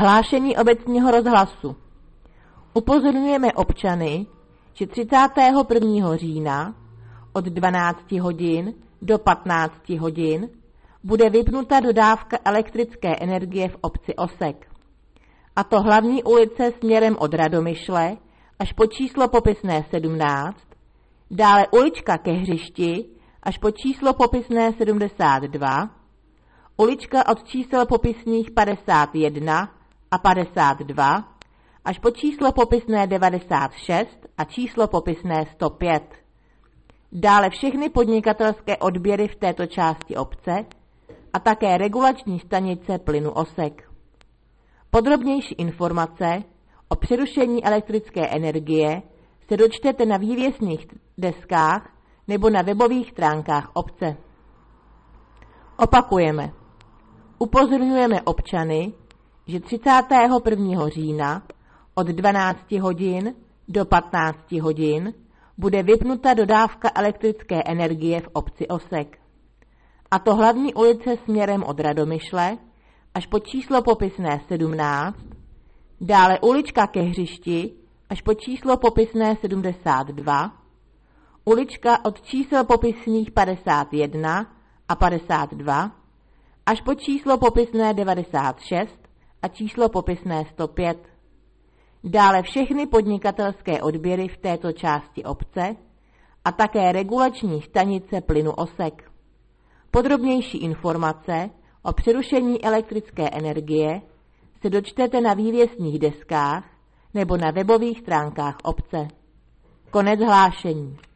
Hlášení obecního rozhlasu. Upozorňujeme občany, že 31. října od 12 hodin do 15 hodin bude vypnuta dodávka elektrické energie v obci Osek. A to hlavní ulice směrem od Radomyšle až po číslo popisné 17, dále ulička ke hřišti až po číslo popisné 72, ulička od čísel popisných 51 a 52 až po číslo popisné 96 a číslo popisné 105. Dále všechny podnikatelské odběry v této části obce a také regulační stanice plynu Osek. Podrobnější informace o přerušení elektrické energie se dočtete na vývěsných deskách nebo na webových stránkách obce. Opakujeme. Upozorňujeme občany, že 31. října od 12 hodin do 15 hodin bude vypnuta dodávka elektrické energie v obci Osek. A to hlavní ulice směrem od Radomyšle až po číslo popisné 17, dále ulička ke hřišti až po číslo popisné 72, ulička od čísel popisných 51 a 52 až po číslo popisné 96 a číslo popisné 105. Dále všechny podnikatelské odběry v této části obce a také regulační stanice plynu Osek. Podrobnější informace o přerušení elektrické energie se dočtete na vývěsních deskách nebo na webových stránkách obce. Konec hlášení.